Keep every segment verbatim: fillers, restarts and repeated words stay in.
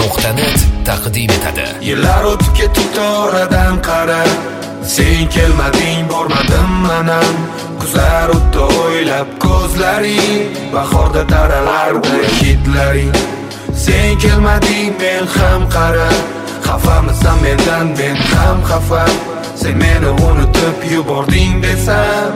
nuqta net taqdim etadi. Yillar o'tib ketibdi oradan qara, sen kelmading, bormadim manam. Kuzlar o'tdi o'ylab ko'zlaring, bahorda taralardi hidlaring. Sen kelmading, men ham qara, xafamisan mendan, men ham xafa. Sen meni unutib yubording desam,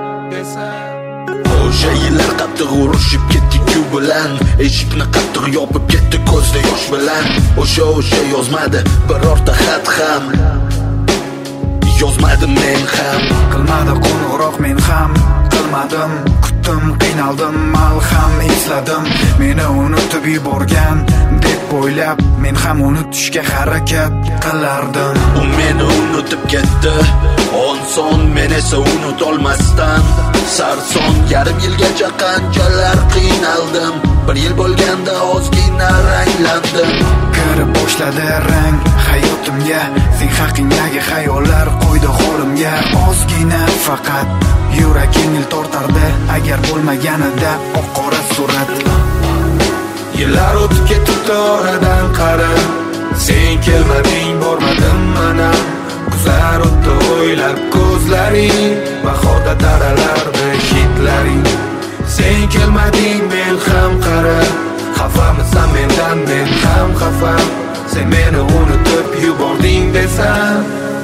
o'sha yillar qattiq urushib ketdik-ku bilan, eshikni qattiq yopib ketdi ko'zda yosh bilan. O'sha o'sha yozmadi birorta xat ham, yozmadim men ham. Qilmadi qo'ng'iroq men ham, qilmadim, kutdim, qiynaldim, malham esladim. Meni unutib yuborgan deb o'ylab, men ham unutishga harakat qilardim. U meni unutib ketdi, onson, men esa unutolmasdan sarson. Yarim yilgacha qanchalar qiynaldim, bir yil bo'lganda ozgina ranglandim. Kirib boshladi rang hayotimga, sen haqingdagi xayollar qo'ydi holimga. Ozgina faqat yurak yengil tortardi, agar bo'lmaganida oq qora surat. Yillar o'tib ketibdi oradan qara, sen kelmading, bormadim manam. Kuzlar o'tdi o'ylab ko'zlaring, bahorda taralardi hidlaring. Sen kelmading, men ham qara, xafamisan mendan, men ham xafa. Sen meni unutib yubording desam,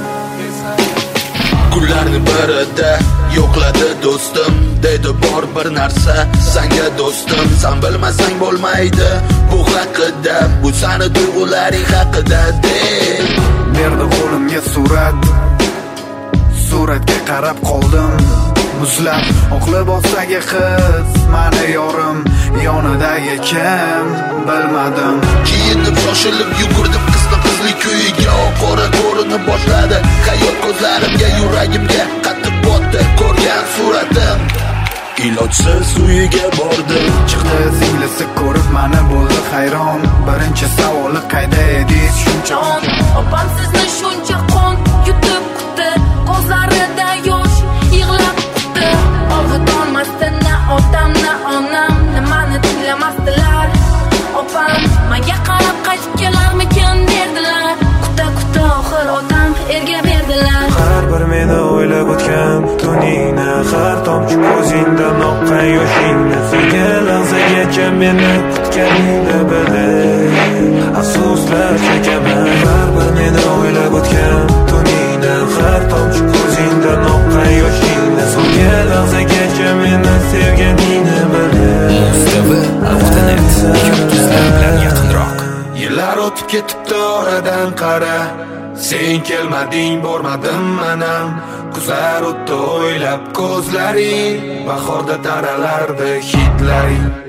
kunlarni birida yo'qladi do'stim, dedi bor bir narsa sanga do'stim. Sen bilmasang bo'lmaydi bu haqida, bu sani tuyg'ularing haqida de. Berdi qo'limga surat, suratga qarab qoldim muzlab. Oq libosdagi qiz mani yorim, yonidagi kim bilmadim. Kiyinib shoshilib yugurdim qizning qizlik uyiga. Oq qora ko'rinib boshladi hayot ko'zlarimga, yuragimga qattiq botdi ko'rgan suratim. Ilojsiz uyiga bordim, chiqdi singlisi ko'rib mani, bo'ldi hayron. Birinchi savoli qayda edingiz shuncha on? Opam sizni shuncha qon yutib kutdi, ko'zlarida yosh yig'lab kutdi. Og'itolmasdi na otam na onam, nimani tinglamasdilar. Opam menga qarab qaytib kelarmikin derdilar. Kuta kuta oxir otam erga berdilar. Har bir meni o'ylab o'tgan tuningni, har tomchi ko'zingdan oqqan yoshingni, suygan lahzagacha meni kutganingni bildim. Afsuslar chekaman. Har bir meni o'ylab o'tgan tuningni, har tomchi ko'zingdan oqqan yoshingni, suygan lahzagacha meni sevganingni bildim. Mustafa nuqta net yulduzlar bilan yaqinroq. Yillar o'tib ketibdi oradan qara, sen kelmading, bormadim manam. Kuzlar o'tdi o'ylab ko'zlaring, bahorda taralardi hidlaring.